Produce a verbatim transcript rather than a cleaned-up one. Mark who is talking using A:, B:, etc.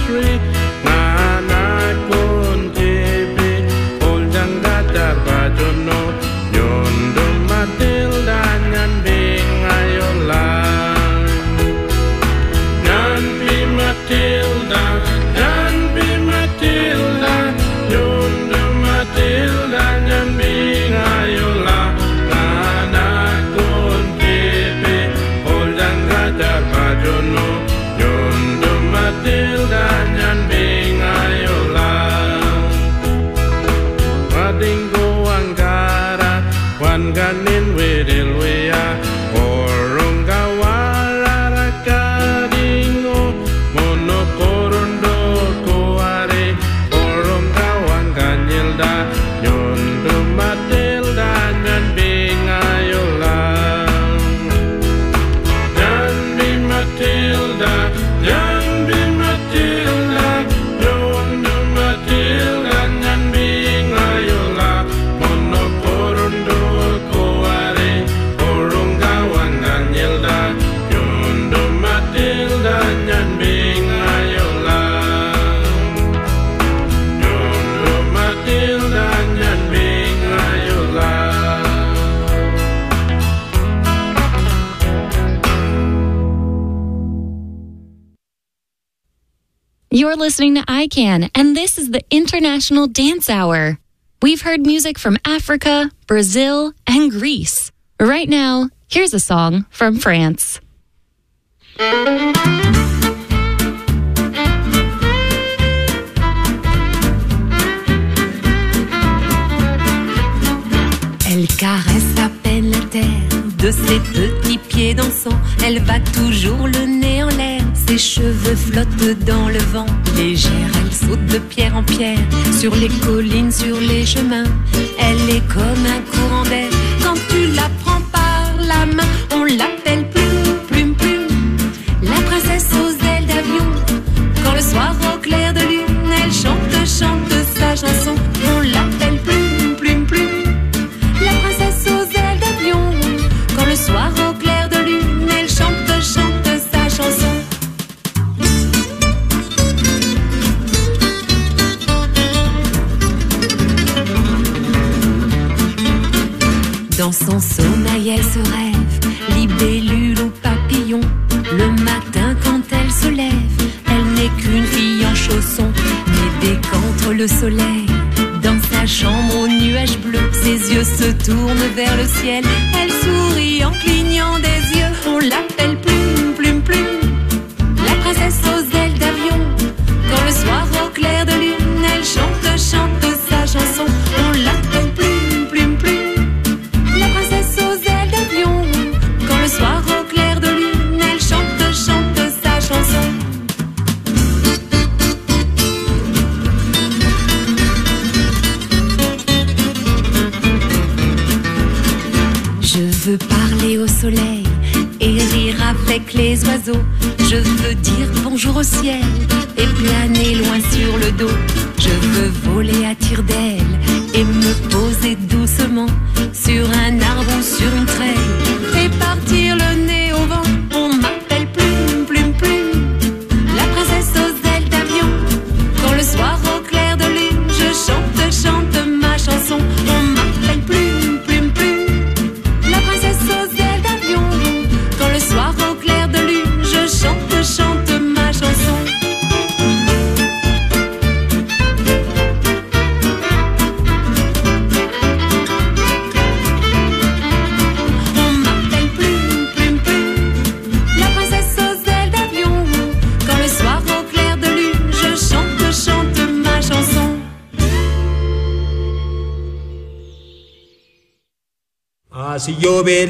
A: Sri Nanakun Jibi Oldang Gadar Bajono Nyondo Matilda Nyan Bingayola Nyan Bi Matilda Nyan Bi Matilda Nyondo Matilda Nyan Bingayola Nanakun Jibi Oldang Gadar Bajono Nyondo Matilda Nyan Bingayola Madingo Angara Wanganin Wirilwea Oronga Warara Kadingo Monokorondo Koare Oronga Wanganyilda Nyondo Matilda Nyan Bingayola Nyan Bi Matilda Nyan Bi Matilda Nyondo Matilda Nyan Bingayola Monokorondo Koare Oronga Wanganyilda Nyondo Matilda Nyan Bingayola Nyondo Matilda Nyan Bingayola
B: You're listening to I CAN, and this is the International Dance Hour. We've heard music from Africa, Brazil, and Greece. Right now, here's a song from France.
C: Elle caresse à peine la terre de ses petits pieds dansants. Elle va toujours le nez en l'air, ses cheveux flottent dans le vent. Légère, elle saute de pierre en pierre, sur les collines, sur les chemins. Elle est comme un courant d'air, quand tu la prends par la main. On l'appelle Plume, Plume, Plume, la princesse aux ailes d'avion. Quand le soir au clair de lune, elle chante, chante sa chanson. On l'appelle Plume, Plume, Plume, la princesse aux ailes d'avion. Quand le soir au clair de lune, elle chante, chante sa chanson. Dans son sommeil, elle se rêve, libellule ou papillon. Le matin, quand elle se lève, elle n'est qu'une fille en chaussons. Mais dès qu'entre le soleil, dans sa chambre aux nuages bleus, ses yeux se tournent vers le ciel. Elle sourit en clignant des yeux. On l'appelle Plume, Plume, Plume, la princesse aux ailes d'avion. Quand le soir au clair de lune, elle chante, chante sa chanson. On l'appelle Plume, Plume, Plume, la princesse aux ailes d'avion. Quand le soir au clair de lune, elle chante, chante sa chanson. Je veux parler au soleil et rire avec les oiseaux. Je veux dire bonjour au ciel et planer loin sur le dos. Je veux voler à tire-d'aile et me poser doucement sur un arbre ou sur une treille et partir le nez au vent. On m'appelle Plume, Plume, Plume, la princesse aux ailes d'avion. Quand le soir au clair de lune, je chante, chante ma chanson. On m'appelle Plume, Plume, Plume, la princesse aux ailes d'avion. Quand le soir au clair de lune, je chante, chante ma chanson. On m'appelle Plume, Plume, Plume, la princesse aux ailes d'avion. Quand le soir au clair de lune, je chante, chante ma chanson.
D: Ah, si llueve